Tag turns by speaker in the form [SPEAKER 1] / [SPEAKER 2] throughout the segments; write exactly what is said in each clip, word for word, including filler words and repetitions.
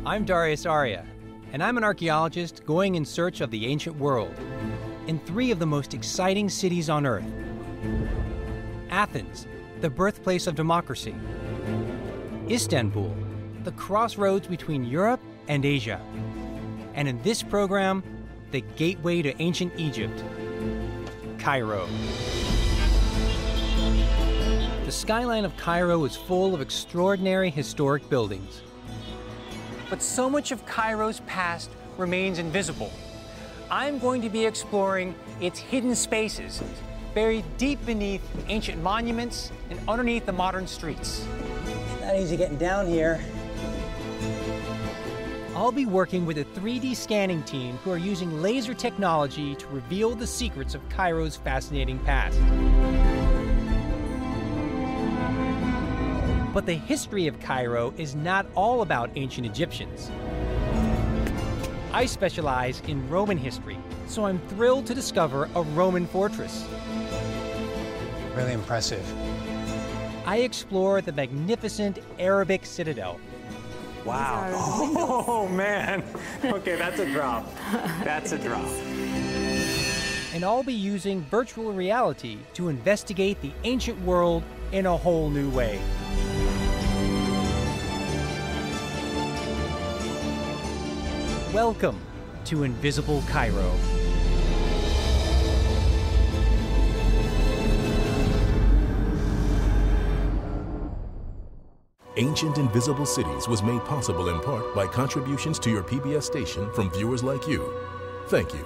[SPEAKER 1] I'm Darius Arya, and I'm an archaeologist going in search of the ancient world in three of the most exciting cities on Earth. Athens, the birthplace of democracy. Istanbul, the crossroads between Europe and Asia. And in this program, the gateway to ancient Egypt, Cairo. The skyline of Cairo is full of extraordinary historic buildings. But so much of Cairo's past remains invisible. I'm going to be exploring its hidden spaces, buried deep beneath ancient monuments and underneath the modern streets. It's not easy getting down here. I'll be working with a three D scanning team who are using laser technology to reveal the secrets of Cairo's fascinating past. But the history of Cairo is not all about ancient Egyptians. I specialize in Roman history, so I'm thrilled to discover a Roman fortress. Really impressive. I explore the magnificent Arabic citadel. Wow. Oh, man. Okay, that's a drop. That's a drop. And I'll be using virtual reality to investigate the ancient world in a whole new way. Welcome to Invisible Cairo.
[SPEAKER 2] Ancient Invisible Cities was made possible in part by contributions to your P B S station from viewers like you. Thank you.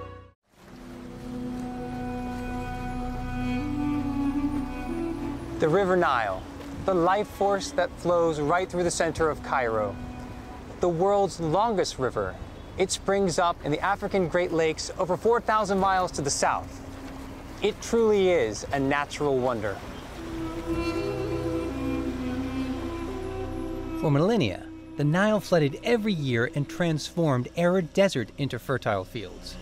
[SPEAKER 1] The River Nile, the life force that flows right through the center of Cairo. The world's longest river. It springs up in the African Great Lakes over four thousand miles to the south. It truly is a natural wonder. For millennia, the Nile flooded every year and transformed arid desert into fertile fields.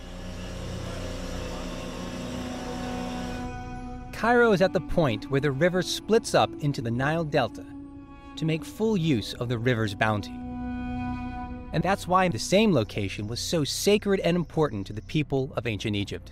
[SPEAKER 1] Cairo is at the point where the river splits up into the Nile Delta to make full use of the river's bounty. And that's why the same location was so sacred and important to the people of ancient Egypt.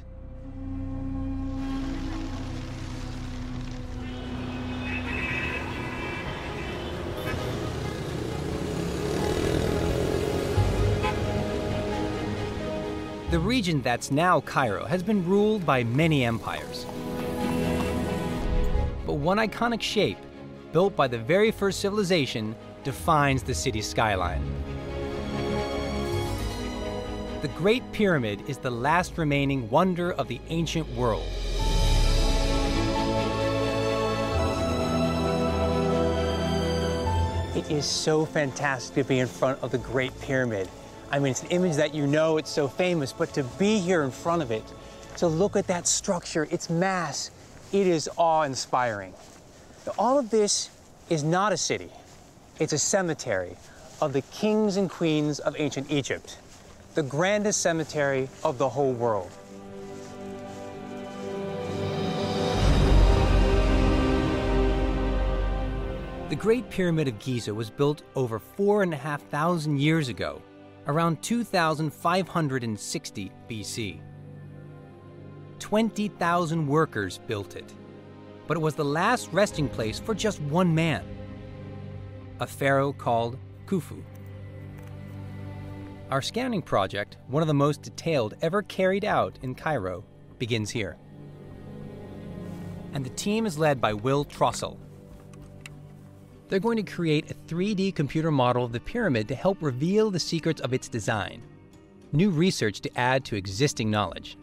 [SPEAKER 1] The region that's now Cairo has been ruled by many empires. But one iconic shape, built by the very first civilization, defines the city's skyline. The Great Pyramid is the last remaining wonder of the ancient world. It is so fantastic to be in front of the Great Pyramid. I mean, it's an image that you know, it's so famous, but to be here in front of it, to look at that structure, its mass, it is awe-inspiring. All of this is not a city. It's a cemetery of the kings and queens of ancient Egypt, the grandest cemetery of the whole world. The Great Pyramid of Giza was built over four and a half thousand years ago, around two thousand five hundred sixty B C. twenty thousand workers built it, but it was the last resting place for just one man, a pharaoh called Khufu. Our scanning project, one of the most detailed ever carried out in Cairo, begins here. And the team is led by Will Trossel. They're going to create a three D computer model of the pyramid to help reveal the secrets of its design, new research to add to existing knowledge.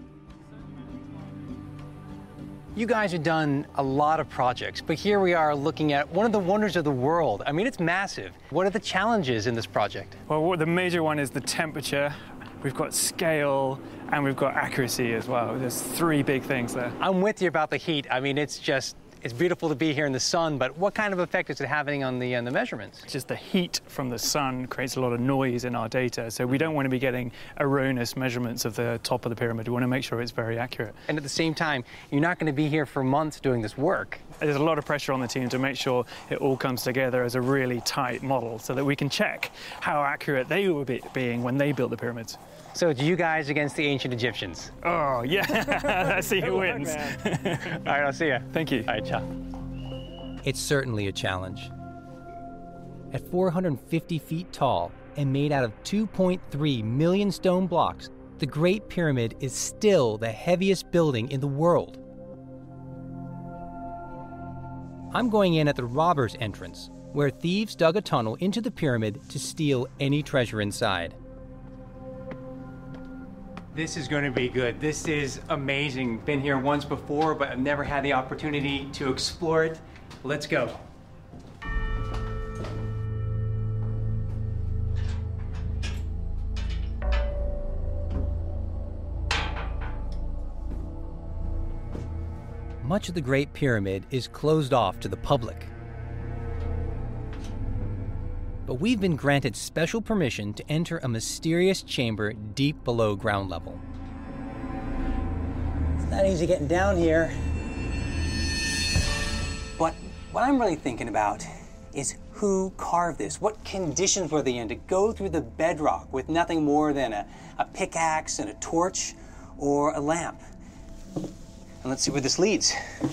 [SPEAKER 1] You guys have done a lot of projects, but here we are looking at one of the wonders of the world. I mean, it's massive. What are the challenges in this project?
[SPEAKER 3] Well, the major one is the temperature. We've got scale, and we've got accuracy as well. There's three big things there.
[SPEAKER 1] I'm with you about the heat. I mean, it's just, It's beautiful to be here in the sun, but what kind of effect is it having on the, on the measurements?
[SPEAKER 3] Just the heat from the sun creates a lot of noise in our data, so we don't want to be getting erroneous measurements of the top of the pyramid. We want to make sure it's very accurate.
[SPEAKER 1] And at the same time, you're not going to be here for months doing this work.
[SPEAKER 3] There's a lot of pressure on the team to make sure it all comes together as a really tight model so that we can check how accurate they were be being when they built the pyramids.
[SPEAKER 1] So it's you guys against the ancient Egyptians.
[SPEAKER 3] Oh, yeah. Let's see who wins.
[SPEAKER 1] All right, I'll see you.
[SPEAKER 3] Thank you.
[SPEAKER 1] All right, ciao. It's certainly a challenge. At four hundred fifty feet tall and made out of two point three million stone blocks, the Great Pyramid is still the heaviest building in the world. I'm going in at the robber's entrance, where thieves dug a tunnel into the pyramid to steal any treasure inside. This is going to be good. This is amazing. Been here once before, but I've never had the opportunity to explore it. Let's go. Much of the Great Pyramid is closed off to the public. But we've been granted special permission to enter a mysterious chamber deep below ground level. It's not easy getting down here. But what I'm really thinking about is who carved this? What conditions were they in to go through the bedrock with nothing more than a, a pickaxe and a torch or a lamp? And let's see where this leads.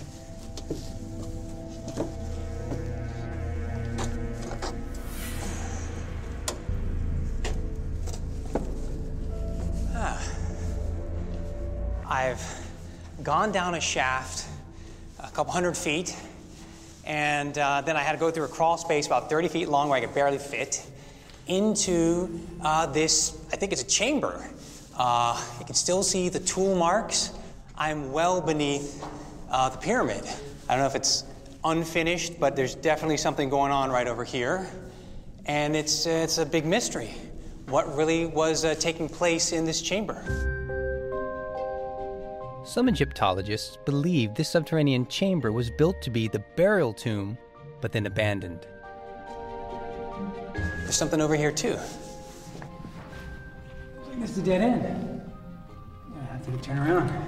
[SPEAKER 1] I've gone down a shaft a couple hundred feet, and uh, then I had to go through a crawl space about thirty feet long where I could barely fit into uh, this, I think it's a chamber. Uh, you can still see the tool marks. I'm well beneath uh, the pyramid. I don't know if it's unfinished, but there's definitely something going on right over here. And it's, uh, it's a big mystery. What really was uh, taking place in this chamber? Some Egyptologists believe this subterranean chamber was built to be the burial tomb, but then abandoned. There's something over here, too. I think this is a dead end. I have to turn around.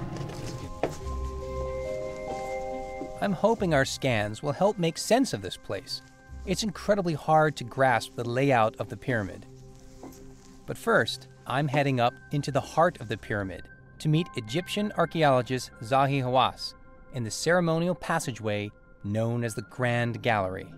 [SPEAKER 1] I'm hoping our scans will help make sense of this place. It's incredibly hard to grasp the layout of the pyramid. But first, I'm heading up into the heart of the pyramid to meet Egyptian archaeologist Zahi Hawass in the ceremonial passageway known as the Grand Gallery.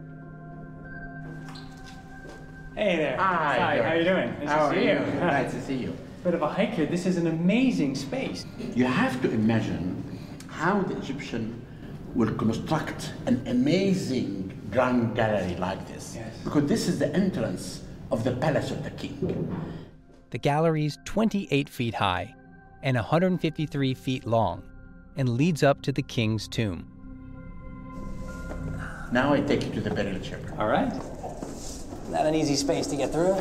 [SPEAKER 1] Hey there.
[SPEAKER 4] Hi.
[SPEAKER 1] Hi, how are you doing? Nice
[SPEAKER 4] how
[SPEAKER 1] to see
[SPEAKER 4] are
[SPEAKER 1] you.
[SPEAKER 4] you? Nice to see you.
[SPEAKER 1] Bit of a hike here. This is an amazing space.
[SPEAKER 4] You have to imagine how the Egyptian will construct an amazing grand gallery like this.
[SPEAKER 1] Yes.
[SPEAKER 4] Because this is the entrance of the palace of the king.
[SPEAKER 1] The gallery's twenty-eight feet high and one hundred fifty-three feet long, and leads up to the king's tomb.
[SPEAKER 4] Now I take you to the burial chamber.
[SPEAKER 1] All right. Not an easy space to get through.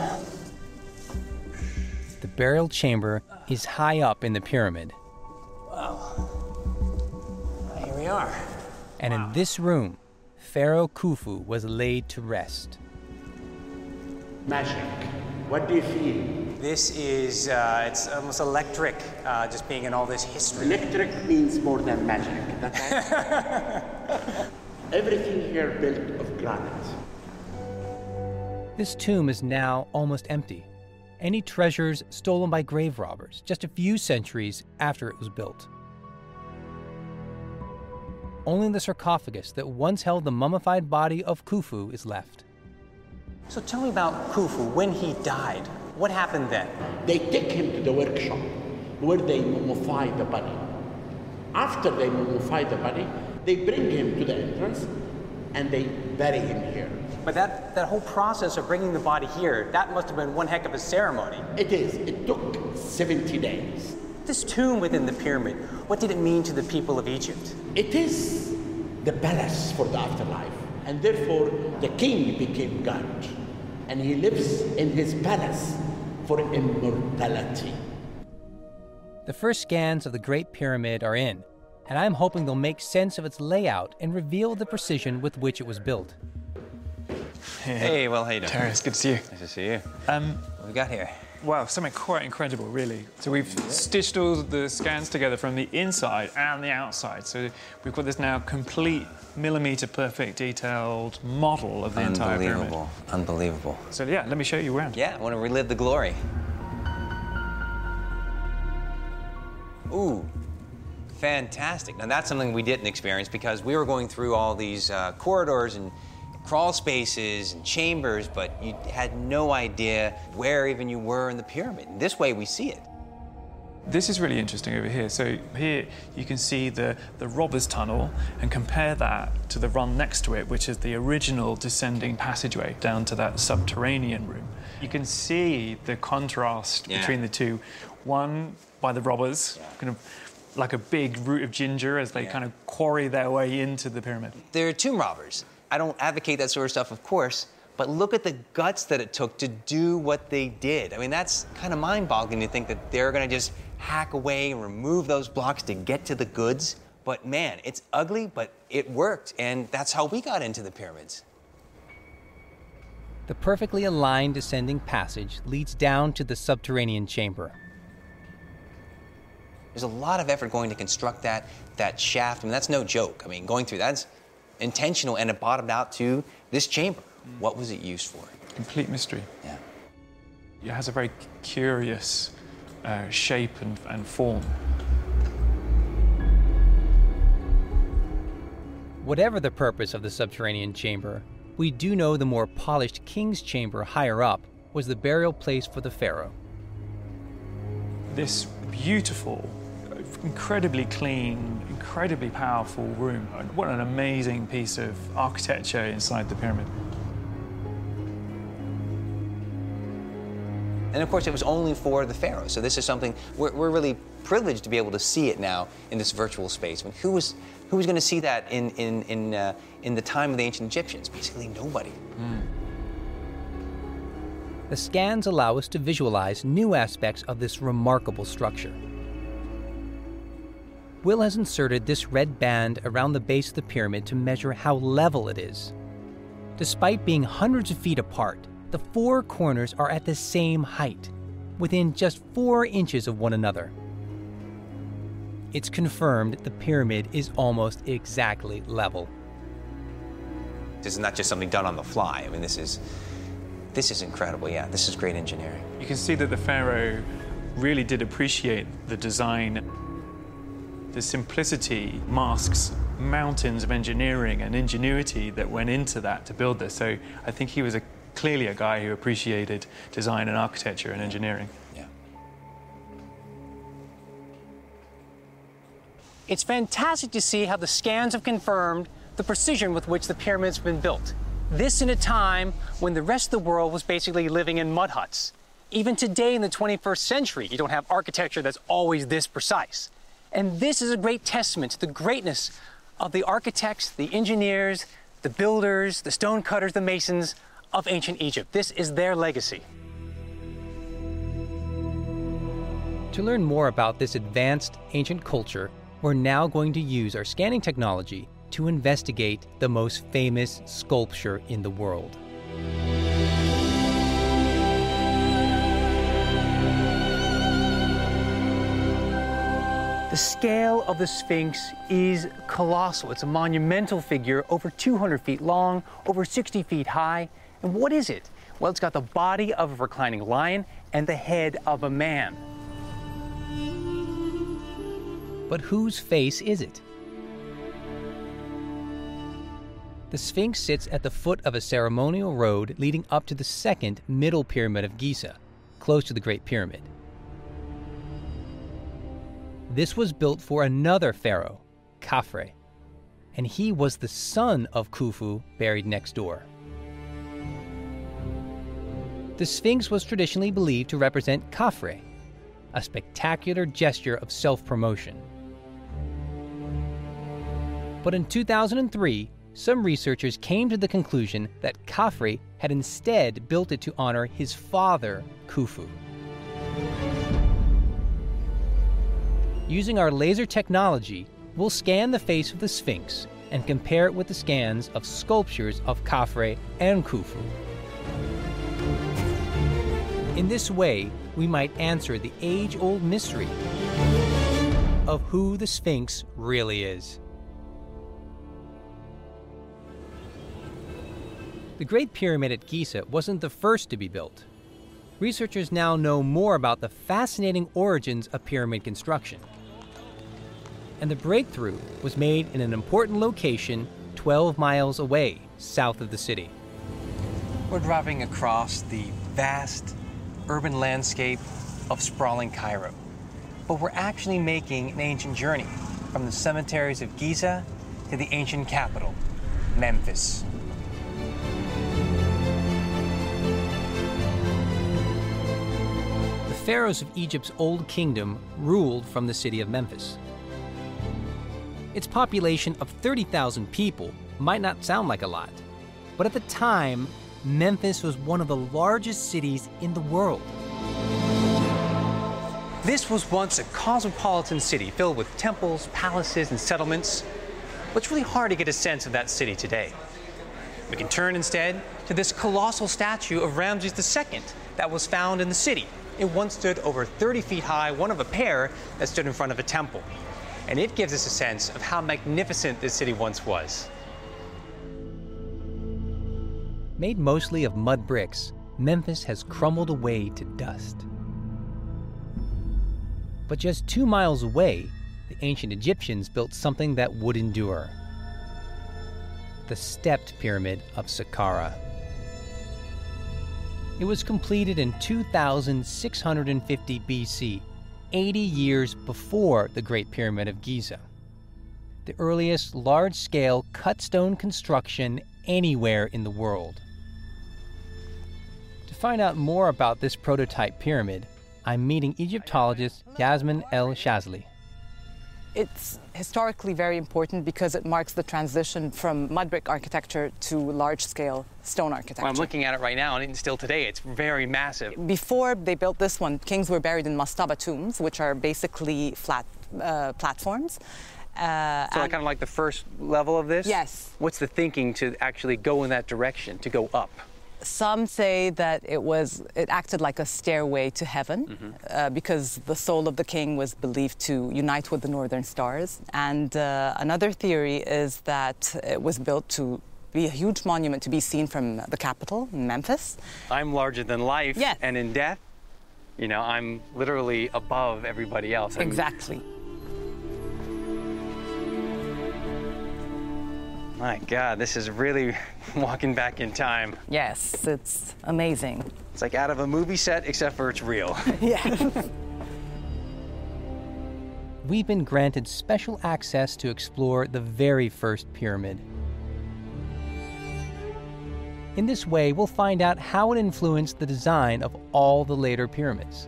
[SPEAKER 1] The burial chamber is high up in the pyramid. Wow. Here we are. And wow. In this room, Pharaoh Khufu was laid to rest.
[SPEAKER 4] Magic. What do you feel?
[SPEAKER 1] This is, uh, it's almost electric, uh, just being in all this history.
[SPEAKER 4] Electric means more than magic. That's everything here built of granite.
[SPEAKER 1] This tomb is now almost empty. Any treasures stolen by grave robbers just a few centuries after it was built. Only the sarcophagus that once held the mummified body of Khufu is left. So tell me about Khufu, when he died. What happened then?
[SPEAKER 4] They take him to the workshop where they mummify the body. After they mummify the body, they bring him to the entrance and they bury him here.
[SPEAKER 1] But that, that whole process of bringing the body here, that must have been one heck of a ceremony.
[SPEAKER 4] It is. It took seventy days.
[SPEAKER 1] This tomb within the pyramid, what did it mean to the people of Egypt?
[SPEAKER 4] It is the palace for the afterlife. And therefore, the king became God. And he lives in his palace for immortality.
[SPEAKER 1] The first scans of the Great Pyramid are in, and I'm hoping they'll make sense of its layout and reveal the precision with which it was built.
[SPEAKER 5] Hey, hey Will, how you doing?
[SPEAKER 3] Terry, it's good to see you.
[SPEAKER 5] Nice to see you.
[SPEAKER 3] Um,
[SPEAKER 5] what have we got here?
[SPEAKER 3] Wow, something quite incredible, really. So we've stitched all the scans together from the inside and the outside. So we've got this now complete millimetre perfect detailed model of the entire pyramid.
[SPEAKER 5] Unbelievable, unbelievable.
[SPEAKER 3] So yeah, let me show you around.
[SPEAKER 5] Yeah, I want to relive the glory. Ooh, fantastic. Now that's something we didn't experience because we were going through all these uh, corridors and crawl spaces and chambers, but you had no idea where even you were in the pyramid. And this way we see it.
[SPEAKER 3] This is really interesting over here. So here you can see the, the robber's tunnel and compare that to the run next to it, which is the original descending passageway down to that subterranean room. You can see the contrast yeah. between the two. One by the robbers, yeah. kind of like a big root of ginger as they yeah. kind of quarry their way into the pyramid.
[SPEAKER 5] They're tomb robbers. I don't advocate that sort of stuff, of course, but look at the guts that it took to do what they did. I mean, that's kind of mind-boggling to think that they're going to just hack away and remove those blocks to get to the goods. But man, it's ugly, but it worked, and that's how we got into the pyramids.
[SPEAKER 1] The perfectly aligned descending passage leads down to the subterranean chamber.
[SPEAKER 5] There's a lot of effort going to construct that, that shaft. I mean, that's no joke. I mean, going through that's intentional, and it bottomed out to this chamber. Mm. What was it used for?
[SPEAKER 3] Complete mystery.
[SPEAKER 5] Yeah.
[SPEAKER 3] It has a very curious uh, shape and, and form.
[SPEAKER 1] Whatever the purpose of the subterranean chamber, we do know the more polished king's chamber higher up was the burial place for the pharaoh.
[SPEAKER 3] This beautiful, incredibly clean, incredibly powerful room. What an amazing piece of architecture inside the pyramid.
[SPEAKER 5] And of course, it was only for the pharaoh. So this is something we're, we're really privileged to be able to see it now in this virtual space. I mean, who was who was going to see that in in in uh, in the time of the ancient Egyptians? Basically, nobody.
[SPEAKER 3] Mm.
[SPEAKER 1] The scans allow us to visualize new aspects of this remarkable structure. Will has inserted this red band around the base of the pyramid to measure how level it is. Despite being hundreds of feet apart, the four corners are at the same height, within just four inches of one another. It's confirmed the pyramid is almost exactly level.
[SPEAKER 5] This is not just something done on the fly. I mean, this is this is incredible. Yeah, this is great engineering.
[SPEAKER 3] You can see that the pharaoh really did appreciate the design. The simplicity masks mountains of engineering and ingenuity that went into that to build this. So I think he was a, clearly a guy who appreciated design and architecture and engineering.
[SPEAKER 5] Yeah.
[SPEAKER 1] It's fantastic to see how the scans have confirmed the precision with which the pyramids have been built. This in a time when the rest of the world was basically living in mud huts. Even today in the twenty-first century, you don't have architecture that's always this precise. And this is a great testament to the greatness of the architects, the engineers, the builders, the stonecutters, the masons of ancient Egypt. This is their legacy. To learn more about this advanced ancient culture, we're now going to use our scanning technology to investigate the most famous sculpture in the world. The scale of the Sphinx is colossal. It's a monumental figure, over two hundred feet long, over sixty feet high. And what is it? Well, it's got the body of a reclining lion and the head of a man. But whose face is it? The Sphinx sits at the foot of a ceremonial road leading up to the second middle pyramid of Giza, close to the Great Pyramid. This was built for another pharaoh, Khafre, and he was the son of Khufu, buried next door. The Sphinx was traditionally believed to represent Khafre, a spectacular gesture of self-promotion. But in two thousand three, some researchers came to the conclusion that Khafre had instead built it to honor his father, Khufu. Using our laser technology, we'll scan the face of the Sphinx and compare it with the scans of sculptures of Khafre and Khufu. In this way, we might answer the age-old mystery of who the Sphinx really is. The Great Pyramid at Giza wasn't the first to be built. Researchers now know more about the fascinating origins of pyramid construction. And the breakthrough was made in an important location twelve miles away, south of the city.
[SPEAKER 5] We're driving across the vast urban landscape of sprawling Cairo. But we're actually making an ancient journey from the cemeteries of Giza to the ancient capital, Memphis.
[SPEAKER 1] The pharaohs of Egypt's Old Kingdom ruled from the city of Memphis. Its population of thirty thousand people might not sound like a lot, but at the time, Memphis was one of the largest cities in the world.
[SPEAKER 5] This was once a cosmopolitan city filled with temples, palaces, and settlements, but it's really hard to get a sense of that city today. We can turn instead to this colossal statue of Ramses the Second that was found in the city. It once stood over thirty feet high, one of a pair that stood in front of a temple. And it gives us a sense of how magnificent this city once was.
[SPEAKER 1] Made mostly of mud bricks, Memphis has crumbled away to dust. But just two miles away, the ancient Egyptians built something that would endure: the stepped pyramid of Saqqara. It was completed in two thousand six hundred fifty B C, eighty years before the Great Pyramid of Giza. The earliest large-scale cut stone construction anywhere in the world. To find out more about this prototype pyramid, I'm meeting Egyptologist Yasmin El Shazly.
[SPEAKER 6] It's historically very important because it marks the transition from mud brick architecture to large-scale stone architecture.
[SPEAKER 5] Well, I'm looking at it right now, and still today, it's very massive.
[SPEAKER 6] Before they built this one, kings were buried in mastaba tombs, which are basically flat uh, platforms. Uh,
[SPEAKER 5] so like, kind of like the first level of this?
[SPEAKER 6] Yes.
[SPEAKER 5] What's the thinking to actually go in that direction, to go up?
[SPEAKER 6] Some say that it was it acted like a stairway to heaven, mm-hmm. uh, because the soul of the king was believed to unite with the northern stars. And uh, another theory is that it was built to be a huge monument to be seen from the capital, Memphis.
[SPEAKER 5] I'm larger than life,
[SPEAKER 6] yes.
[SPEAKER 5] And in death, you know, I'm literally above everybody else.
[SPEAKER 6] Exactly.
[SPEAKER 5] My God, this is really walking back in time.
[SPEAKER 6] Yes, it's amazing.
[SPEAKER 5] It's like out of a movie set, except for it's real.
[SPEAKER 6] Yes.
[SPEAKER 1] We've been granted special access to explore the very first pyramid. In this way, we'll find out how it influenced the design of all the later pyramids.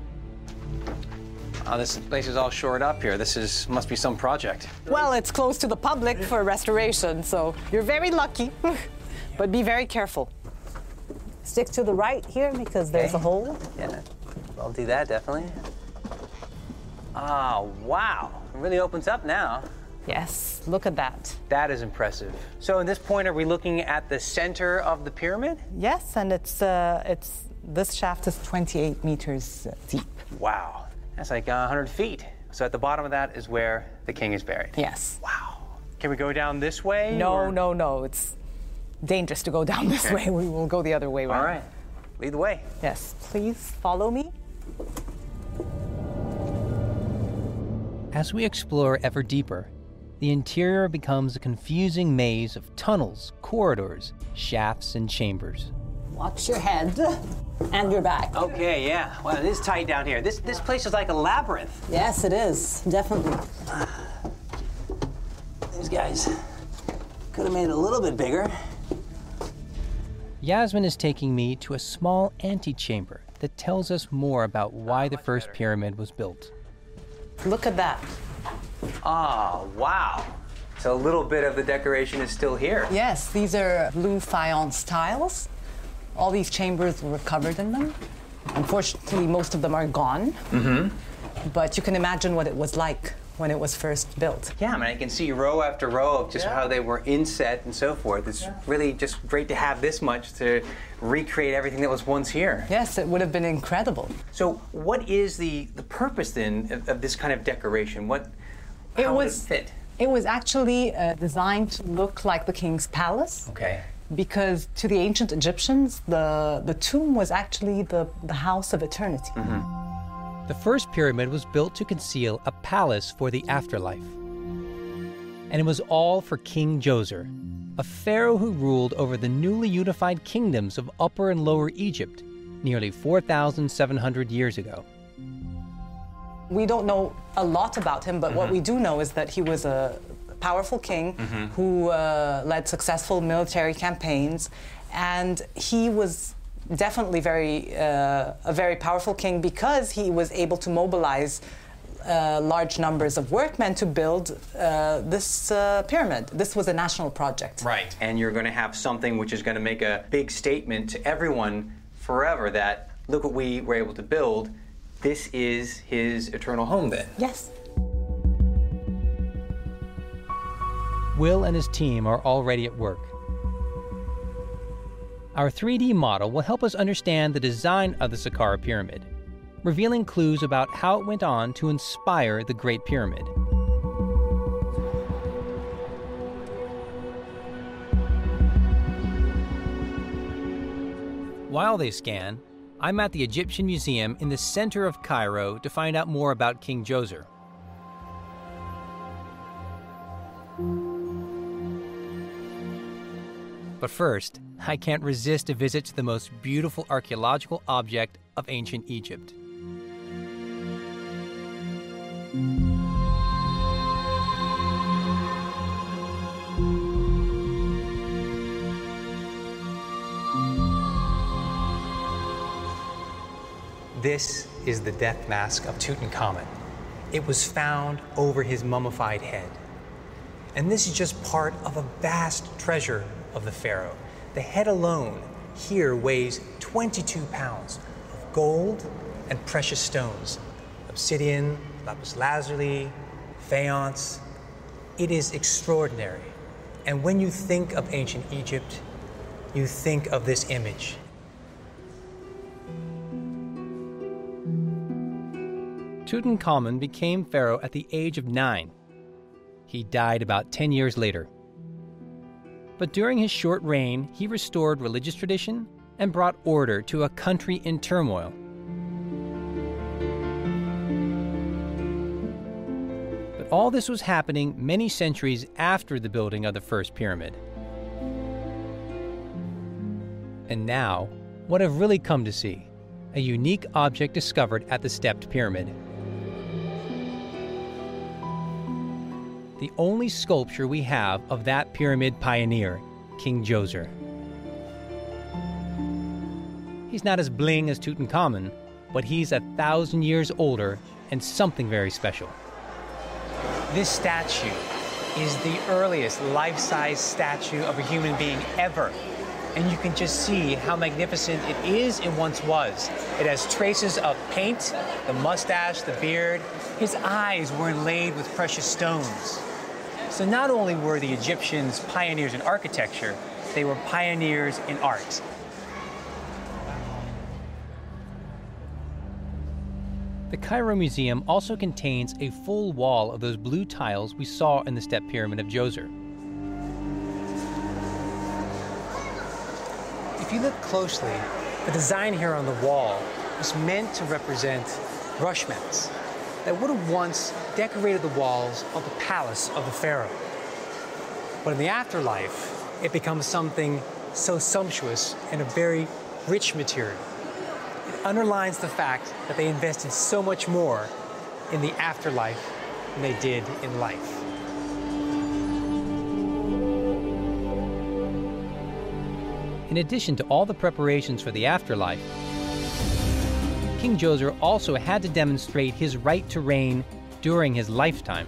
[SPEAKER 5] Oh, this place is all shored up here. This is must be some project.
[SPEAKER 6] Well, it's closed to the public for restoration, so you're very lucky. But be very careful. Stick to the right here because there's
[SPEAKER 5] Okay.
[SPEAKER 6] a hole.
[SPEAKER 5] Yeah, I'll do that, definitely. Oh, wow. It really opens up now.
[SPEAKER 6] Yes, look at that.
[SPEAKER 5] That is impressive. So in this point, are we looking at the center of the pyramid?
[SPEAKER 6] Yes, and it's uh, it's this shaft is twenty-eight meters deep.
[SPEAKER 5] Wow. That's like uh, one hundred feet. So at the bottom of that is where the king is buried.
[SPEAKER 6] Yes.
[SPEAKER 5] Wow. Can we go down this way?
[SPEAKER 6] No,
[SPEAKER 5] or?
[SPEAKER 6] no, no. It's dangerous to go down this
[SPEAKER 5] Okay.
[SPEAKER 6] way. We will go the other way around.
[SPEAKER 5] All right. Lead the way.
[SPEAKER 6] Yes, please follow me.
[SPEAKER 1] As we explore ever deeper, the interior becomes a confusing maze of tunnels, corridors, shafts, and chambers.
[SPEAKER 6] Watch your head and your back.
[SPEAKER 5] Okay, yeah. Well, it is tight down here. This this place is like a labyrinth.
[SPEAKER 6] Yes, it is. Definitely.
[SPEAKER 5] These guys could have made it a little bit bigger.
[SPEAKER 1] Yasmin is taking me to a small antechamber that tells us more about why the first pyramid was built.
[SPEAKER 6] Look at that.
[SPEAKER 5] Oh, wow. So a little bit of the decoration is still here.
[SPEAKER 6] Yes, these are blue faience tiles. All these chambers were covered in them. Unfortunately, most of them are gone.
[SPEAKER 5] Mm-hmm.
[SPEAKER 6] But you can imagine what it was like when it was first built.
[SPEAKER 5] Yeah, I mean, I can see row after row of just
[SPEAKER 6] Yeah.
[SPEAKER 5] how they were inset and so forth. It's
[SPEAKER 6] Yeah.
[SPEAKER 5] really just great to have this much to recreate everything that was once here.
[SPEAKER 6] Yes, it would have been incredible.
[SPEAKER 5] So what is the, the purpose then of, of this kind of decoration? What,
[SPEAKER 6] It
[SPEAKER 5] how would
[SPEAKER 6] was
[SPEAKER 5] it fit?
[SPEAKER 6] It was actually uh, designed to look like the king's palace.
[SPEAKER 5] Okay.
[SPEAKER 6] Because to the ancient Egyptians, the, the tomb was actually the, the house of eternity.
[SPEAKER 5] Mm-hmm.
[SPEAKER 1] The first pyramid was built to conceal a palace for the afterlife. And it was all for King Djoser, a pharaoh who ruled over the newly unified kingdoms of Upper and Lower Egypt nearly four thousand seven hundred years ago.
[SPEAKER 6] We don't know a lot about him, but
[SPEAKER 5] Mm-hmm.
[SPEAKER 6] what we do know is that he was a powerful king
[SPEAKER 5] Mm-hmm.
[SPEAKER 6] who uh, led successful military campaigns, and he was definitely very uh, a very powerful king because he was able to mobilize uh, large numbers of workmen to build uh, this uh, pyramid. This was a national project.
[SPEAKER 5] Right. And you're going to have something which is going to make a big statement to everyone forever that, look what we were able to build. This is his eternal home then.
[SPEAKER 6] Yes.
[SPEAKER 1] Will and his team are already at work. Our three D model will help us understand the design of the Saqqara Pyramid, revealing clues about how it went on to inspire the Great Pyramid. While they scan, I'm at the Egyptian Museum in the center of Cairo to find out more about King Djoser. But first, I can't resist a visit to the most beautiful archaeological object of ancient Egypt. This is the death mask of Tutankhamun. It was found over his mummified head. And this is just part of a vast treasure of the pharaoh. The head alone here weighs twenty-two pounds of gold and precious stones. Obsidian, lapis lazuli, faience. It is extraordinary. And when you think of ancient Egypt, you think of this image. Tutankhamun became pharaoh at the age of nine. He died about ten years later. But during his short reign, he restored religious tradition and brought order to a country in turmoil. But all this was happening many centuries after the building of the first pyramid. And now, what I've really come to see, a unique object discovered at the stepped pyramid. The only sculpture we have of that pyramid pioneer, King Djoser. He's not as bling as Tutankhamun, but he's a thousand years older and something very special. This statue is the earliest life-size statue of a human being ever. And you can just see how magnificent it is and once was. It has traces of paint, the mustache, the beard. His eyes were inlaid with precious stones. So not only were the Egyptians pioneers in architecture, they were pioneers in art. The Cairo Museum also contains a full wall of those blue tiles we saw in the step pyramid of Djoser. If you look closely, the design here on the wall was meant to represent brush mats that would have once decorated the walls of the palace of the pharaoh. But in the afterlife, it becomes something so sumptuous and a very rich material. It underlines the fact that they invested so much more in the afterlife than they did in life. In addition to all the preparations for the afterlife, King Djoser also had to demonstrate his right to reign during his lifetime.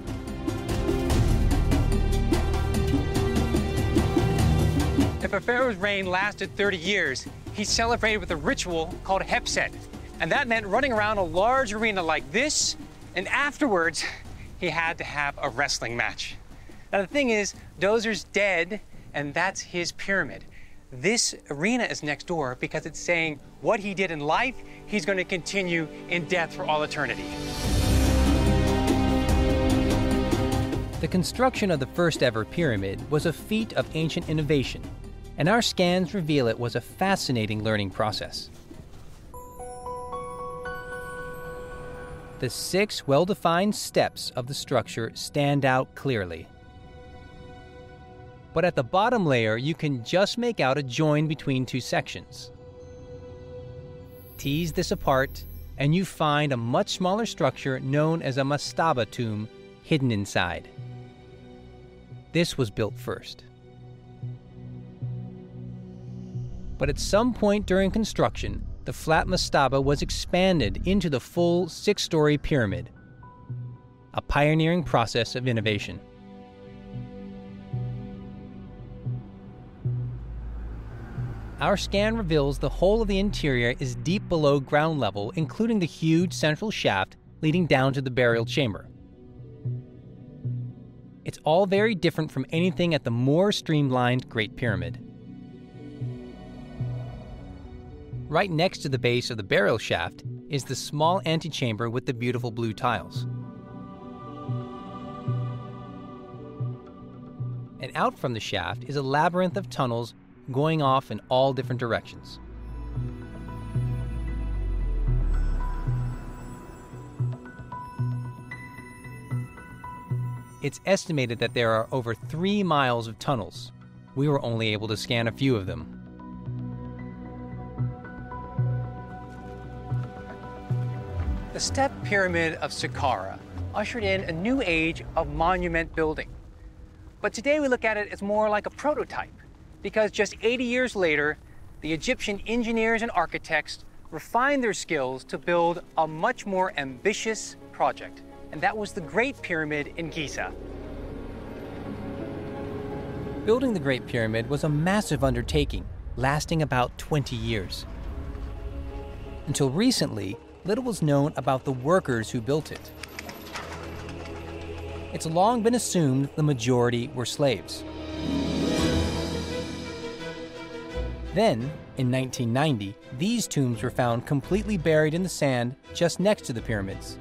[SPEAKER 1] If a pharaoh's reign lasted thirty years, he celebrated with a ritual called Hepset. And that meant running around a large arena like this, and afterwards, he had to have a wrestling match. Now the thing is, Dozer's dead, and that's his pyramid. This arena is next door because it's saying what he did in life, he's going to continue in death for all eternity. The construction of the first ever pyramid was a feat of ancient innovation, and our scans reveal it was a fascinating learning process. The six well-defined steps of the structure stand out clearly. But at the bottom layer, you can just make out a join between two sections. Tease this apart, and you find a much smaller structure known as a mastaba tomb hidden inside. This was built first. But at some point during construction, the flat mastaba was expanded into the full six-story pyramid, a pioneering process of innovation. Our scan reveals the whole of the interior is deep below ground level, including the huge central shaft leading down to the burial chamber. It's all very different from anything at the more streamlined Great Pyramid. Right next to the base of the burial shaft is the small antechamber with the beautiful blue tiles. And out from the shaft is a labyrinth of tunnels going off in all different directions. It's estimated that there are over three miles of tunnels. We were only able to scan a few of them. The Step Pyramid of Saqqara ushered in a new age of monument building. But today we look at it as more like a prototype, because just eighty years later, the Egyptian engineers and architects refined their skills to build a much more ambitious project, and that was the Great Pyramid in Giza. Building the Great Pyramid was a massive undertaking, lasting about twenty years. Until recently, little was known about the workers who built it. It's long been assumed the majority were slaves. Then, in nineteen ninety, these tombs were found completely buried in the sand just next to the pyramids.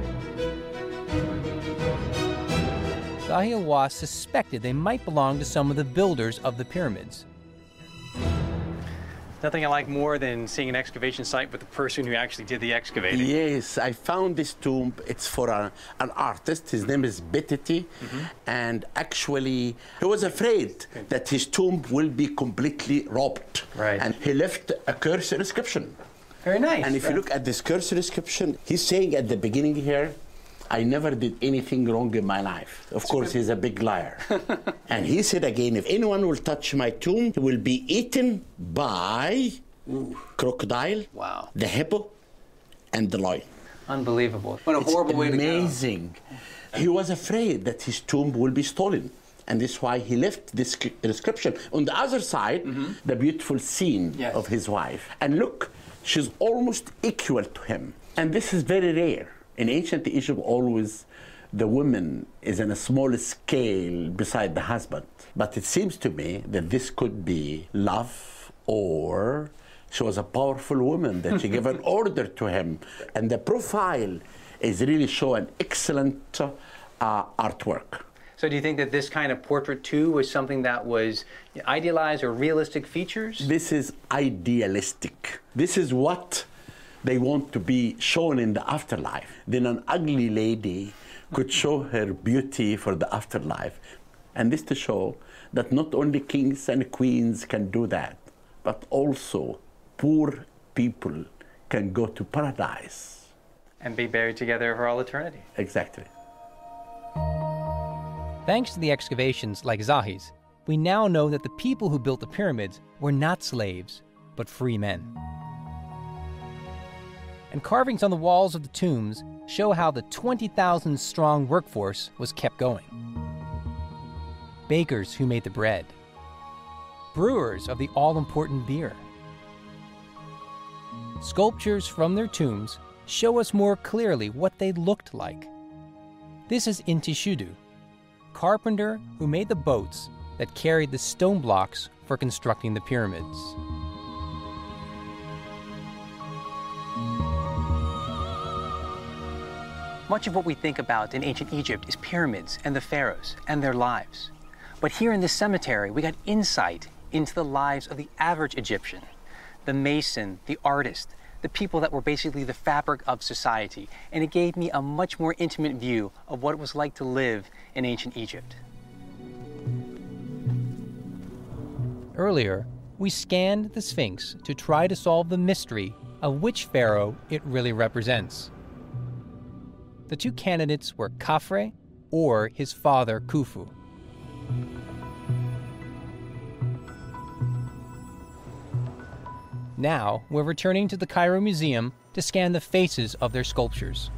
[SPEAKER 1] Zahi Hawass suspected they might belong to some of the builders of the pyramids. Nothing I like more than seeing an excavation site with the person who actually did the excavating.
[SPEAKER 4] Yes, I found this tomb. It's for a, an artist. His name is Betiti. Mm-hmm. And actually, he was afraid okay. that his tomb will be completely robbed.
[SPEAKER 1] Right.
[SPEAKER 4] And he left a curse inscription.
[SPEAKER 1] Very nice.
[SPEAKER 4] And if
[SPEAKER 1] right.
[SPEAKER 4] you look at this curse inscription, he's saying at the beginning here, I never did anything wrong in my life. Of course, he's a big liar. And he said again, if anyone will touch my tomb, he will be eaten by Ooh. crocodile,
[SPEAKER 1] wow.
[SPEAKER 4] the hippo, and the lion.
[SPEAKER 1] Unbelievable. What a
[SPEAKER 4] it's
[SPEAKER 1] horrible way to go.
[SPEAKER 4] Amazing. He was afraid that his tomb will be stolen. And that's why he left this inscription. On the other side, mm-hmm. the beautiful scene yes. of his wife. And look, she's almost equal to him. And this is very rare. In ancient Egypt, always the woman is in a small scale beside the husband. But it seems to me that this could be love, or she was a powerful woman that she gave an order to him. And the profile is really showing excellent uh, artwork.
[SPEAKER 1] So do you think that this kind of portrait too was something that was idealized or realistic features?
[SPEAKER 4] This is idealistic. This is what they want to be shown in the afterlife. Then an ugly lady could show her beauty for the afterlife. And this to show that not only kings and queens can do that, but also poor people can go to paradise.
[SPEAKER 1] And be buried together for all eternity.
[SPEAKER 4] Exactly.
[SPEAKER 1] Thanks to the excavations like Zahi's, we now know that the people who built the pyramids were not slaves, but free men. And carvings on the walls of the tombs show how the twenty thousand strong workforce was kept going. Bakers who made the bread. Brewers of the all-important beer. Sculptures from their tombs show us more clearly what they looked like. This is Intishudu, carpenter who made the boats that carried the stone blocks for constructing the pyramids. Much of what we think about in ancient Egypt is pyramids and the pharaohs and their lives. But here in this cemetery, we got insight into the lives of the average Egyptian, the mason, the artist, the people that were basically the fabric of society. And it gave me a much more intimate view of what it was like to live in ancient Egypt. Earlier, we scanned the Sphinx to try to solve the mystery of which pharaoh it really represents. The two candidates were Khafre or his father Khufu. Now, we're returning to the Cairo Museum to scan the faces of their sculptures.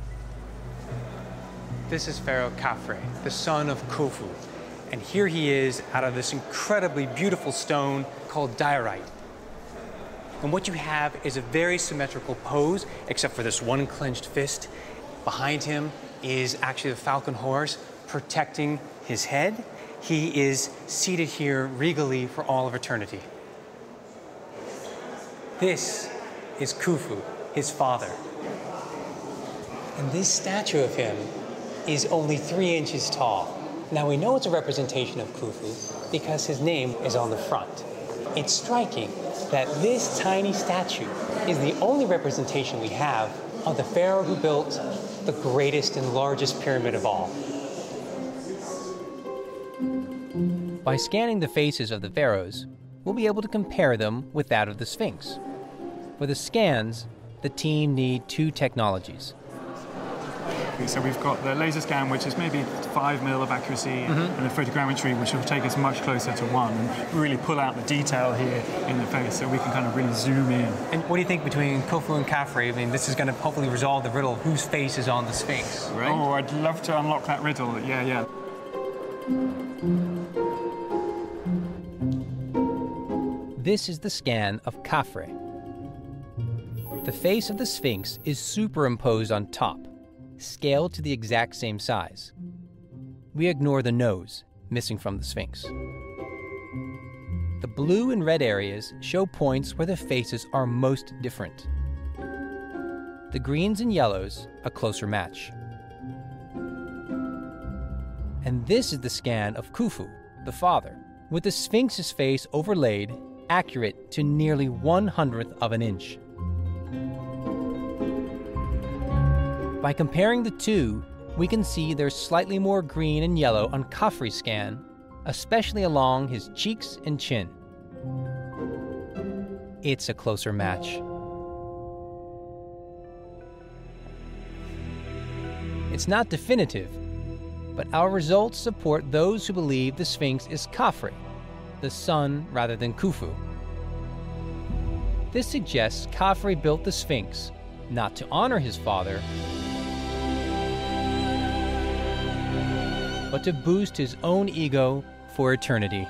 [SPEAKER 1] This is Pharaoh Khafre, the son of Khufu. And here he is out of this incredibly beautiful stone called diorite. And what you have is a very symmetrical pose, except for this one clenched fist. Behind him is actually the falcon horse protecting his head. He is seated here regally for all of eternity. This is Khufu, his father. And this statue of him is only three inches tall. Now we know it's a representation of Khufu because his name is on the front. It's striking that this tiny statue is the only representation we have of the pharaoh who built the greatest and largest pyramid of all. By scanning the faces of the pharaohs, we'll be able to compare them with that of the Sphinx. For the scans, the team need two technologies.
[SPEAKER 3] So we've got the laser scan, which is maybe five mil of accuracy, mm-hmm. and the photogrammetry, which will take us much closer to one, and really pull out the detail here in the face, so we can kind of really zoom in.
[SPEAKER 1] And what do you think between Khufu and Khafre? I mean, this is going to hopefully resolve the riddle of whose face is on the Sphinx, right?
[SPEAKER 3] Oh, I'd love to unlock that riddle. Yeah, yeah.
[SPEAKER 1] This is the scan of Khafre. The face of the Sphinx is superimposed on top, scaled to the exact same size. We ignore the nose, missing from the Sphinx. The blue and red areas show points where the faces are most different. The greens and yellows, a closer match. And this is the scan of Khufu, the father, with the Sphinx's face overlaid, accurate to nearly one hundredth of an inch. By comparing the two, we can see there's slightly more green and yellow on Khafre's scan, especially along his cheeks and chin. It's a closer match. It's not definitive, but our results support those who believe the Sphinx is Khafre, the son rather than Khufu. This suggests Khafre built the Sphinx not to honor his father, but to boost his own ego for eternity.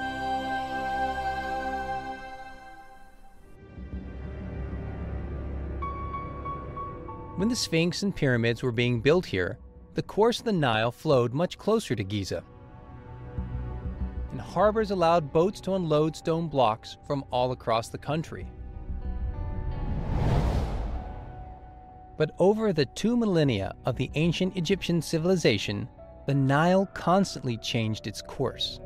[SPEAKER 1] When the Sphinx and pyramids were being built here, the course of the Nile flowed much closer to Giza. And harbors allowed boats to unload stone blocks from all across the country. But over the two millennia of the ancient Egyptian civilization, the Nile constantly changed its course.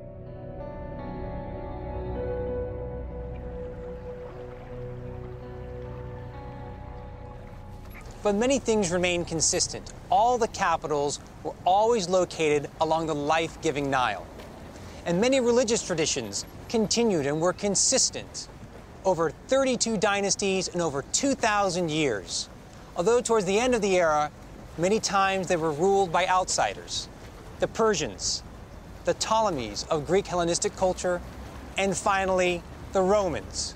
[SPEAKER 5] But many things remain consistent. All the capitals were always located along the life-giving Nile. And many religious traditions continued and were consistent over thirty-two dynasties and over two thousand years. Although towards the end of the era, many times they were ruled by outsiders. The Persians, the Ptolemies of Greek Hellenistic culture, and finally, the Romans.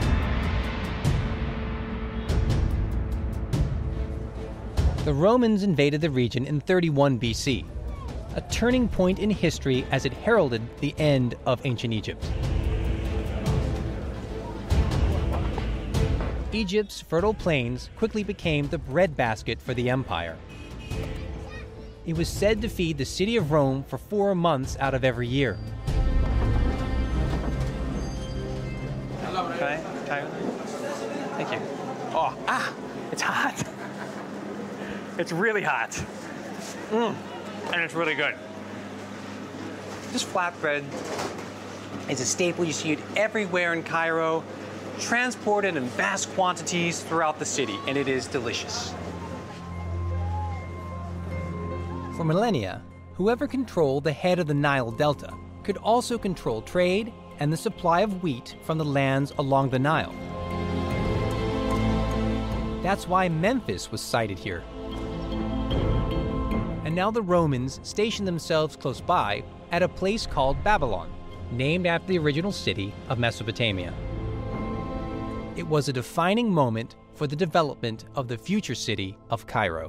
[SPEAKER 1] The Romans invaded the region in thirty-one B C, a turning point in history as it heralded the end of ancient Egypt. Egypt's fertile plains quickly became the breadbasket for the empire. It was said to feed the city of Rome for four months out of every year.
[SPEAKER 3] Okay, okay. Thank you. Oh, ah, it's hot. It's really hot. Mm, and it's really good. This flatbread is a staple. You see it everywhere in Cairo, transported in vast quantities throughout the city, and it is delicious.
[SPEAKER 1] For millennia, whoever controlled the head of the Nile Delta could also control trade and the supply of wheat from the lands along the Nile. That's why Memphis was sited here. And now the Romans stationed themselves close by at a place called Babylon, named after the original city of Mesopotamia. It was a defining moment for the development of the future city of Cairo.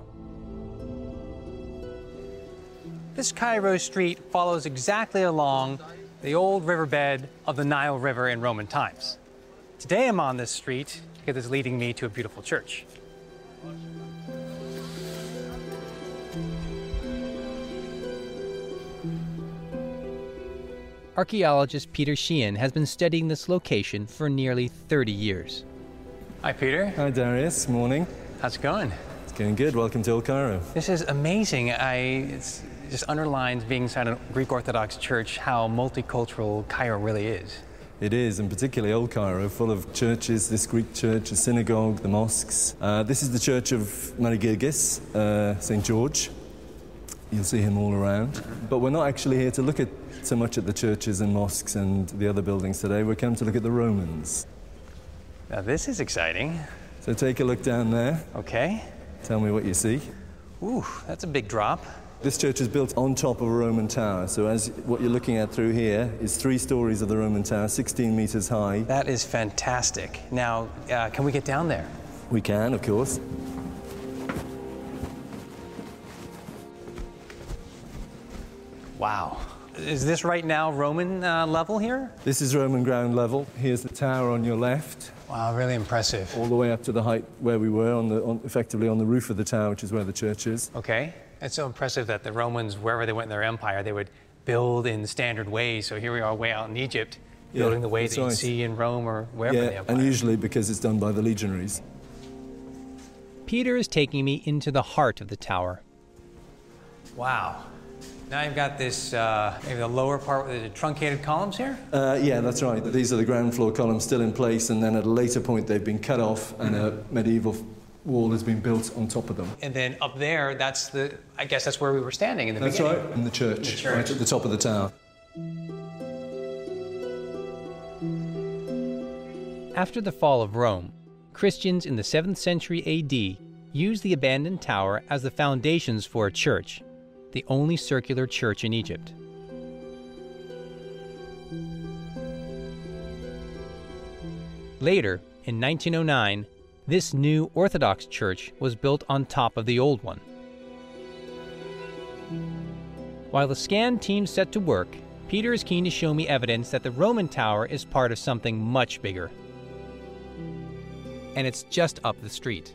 [SPEAKER 1] This Cairo street follows exactly along the old riverbed of the Nile River in Roman times. Today I'm on this street because it's leading me to a beautiful church. Archaeologist Peter Sheehan has been studying this location for nearly thirty years. Hi, Peter.
[SPEAKER 7] Hi, Darius. Morning.
[SPEAKER 1] How's it going?
[SPEAKER 7] It's going good. Welcome to Old Cairo.
[SPEAKER 1] This is amazing. I, it's, it just underlines being inside a Greek Orthodox church how multicultural Cairo really is.
[SPEAKER 7] It is, and particularly Old Cairo, full of churches, this Greek church, a synagogue, the mosques. Uh, this is the church of Marigirgis, uh, Saint George. You'll see him all around. But we're not actually here to look at so much at the churches and mosques and the other buildings today. We're come to look at the Romans.
[SPEAKER 1] Now this is exciting.
[SPEAKER 7] So take a look down there.
[SPEAKER 1] Okay.
[SPEAKER 7] Tell me what you see.
[SPEAKER 1] Ooh, that's a big drop.
[SPEAKER 7] This church is built on top of a Roman tower. So as what you're looking at through here is three stories of the Roman tower, sixteen meters high.
[SPEAKER 1] That is fantastic. Now, uh, can we get down there?
[SPEAKER 7] We can, of course.
[SPEAKER 1] Wow. Is this right now Roman uh, level here?
[SPEAKER 7] This is Roman ground level. Here's the tower on your left.
[SPEAKER 1] Wow, really impressive.
[SPEAKER 7] All the way up to the height where we were, on the, on, effectively on the roof of the tower, which is where the church is.
[SPEAKER 1] Okay. It's so impressive that the Romans, wherever they went in their empire, they would build in standard ways. So here we are way out in Egypt, building
[SPEAKER 7] yeah,
[SPEAKER 1] the way that you
[SPEAKER 7] right.
[SPEAKER 1] see in Rome or wherever
[SPEAKER 7] yeah,
[SPEAKER 1] in the empire.
[SPEAKER 7] And usually because it's done by the legionaries.
[SPEAKER 1] Peter is taking me into the heart of the tower. Wow. Now you've got this, uh, maybe the lower part with the truncated columns here?
[SPEAKER 7] Uh, yeah, that's right. These are the ground floor columns still in place, and then at a later point they've been cut off and a medieval wall has been built on top of them.
[SPEAKER 1] And then up there, that's the, I guess that's where we were standing in the
[SPEAKER 7] that's
[SPEAKER 1] beginning.
[SPEAKER 7] That's right, in the church,
[SPEAKER 1] the church,
[SPEAKER 7] right at the top of the tower.
[SPEAKER 1] After the fall of Rome, Christians in the seventh century A D used the abandoned tower as the foundations for a church, the only circular church in Egypt. Later, in nineteen oh nine, this new Orthodox church was built on top of the old one. While the scan team set to work, Peter is keen to show me evidence that the Roman tower is part of something much bigger. And it's just up the street.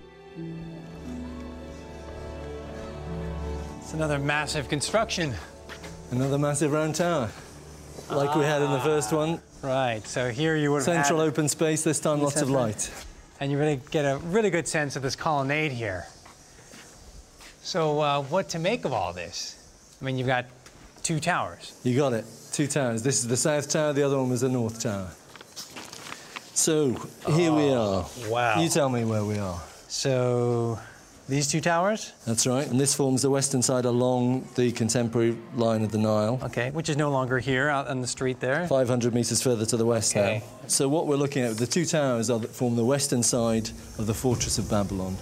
[SPEAKER 1] It's another massive construction.
[SPEAKER 7] Another massive round tower, like ah, we had in the first one.
[SPEAKER 1] Right, so here you would
[SPEAKER 7] Central
[SPEAKER 1] have
[SPEAKER 7] open space, this time lots of light.
[SPEAKER 1] And you really get a really good sense of this colonnade here. So uh, what to make of all this? I mean, you've got two towers.
[SPEAKER 7] You got it, two towers. This is the south tower, the other one was the north tower. So, here oh, we are.
[SPEAKER 1] Wow.
[SPEAKER 7] You tell me where we are.
[SPEAKER 1] So, these two towers?
[SPEAKER 7] That's right, and this forms the western side along the contemporary line of the Nile.
[SPEAKER 1] Okay, which is no longer here out on the street there.
[SPEAKER 7] five hundred metres further to the west
[SPEAKER 1] okay.
[SPEAKER 7] now. So what we're looking at, the two towers are that form the western side of the fortress of Babylon.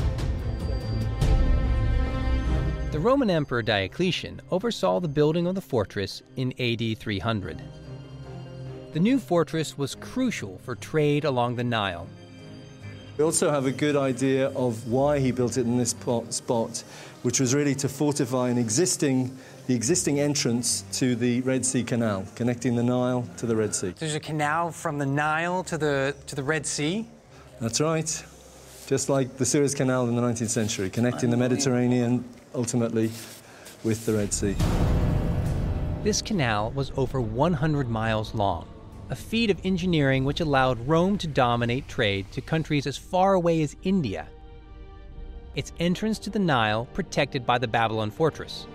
[SPEAKER 1] The Roman Emperor Diocletian oversaw the building of the fortress in A D three hundred. The new fortress was crucial for trade along the Nile.
[SPEAKER 7] We also have a good idea of why he built it in this spot, which was really to fortify an existing, the existing entrance to the Red Sea Canal, connecting the Nile to the Red Sea.
[SPEAKER 1] There's a canal from the Nile to the, to the Red Sea?
[SPEAKER 7] That's right. Just like the Suez Canal in the nineteenth century, connecting the Mediterranean, ultimately, with the Red Sea.
[SPEAKER 1] This canal was over one hundred miles long, a feat of engineering which allowed Rome to dominate trade to countries as far away as India. Its entrance to the Nile protected by the Babylon fortress.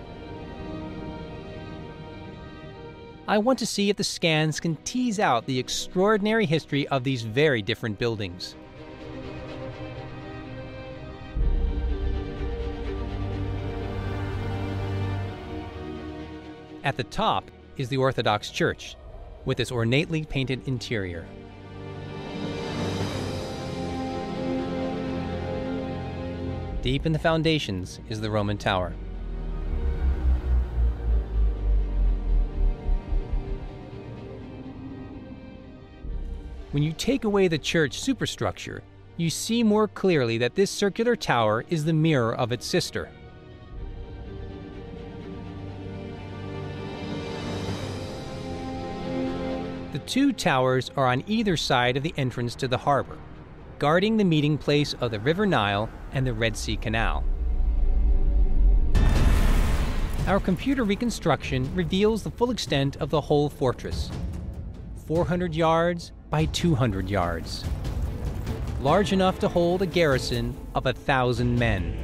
[SPEAKER 1] I want to see if the scans can tease out the extraordinary history of these very different buildings. At the top is the Orthodox Church, with its ornately painted interior. Deep in the foundations is the Roman Tower. When you take away the church superstructure, you see more clearly that this circular tower is the mirror of its sister. The two towers are on either side of the entrance to the harbor, guarding the meeting place of the River Nile and the Red Sea Canal. Our computer reconstruction reveals the full extent of the whole fortress. four hundred yards by two hundred yards. Large enough to hold a garrison of a thousand men.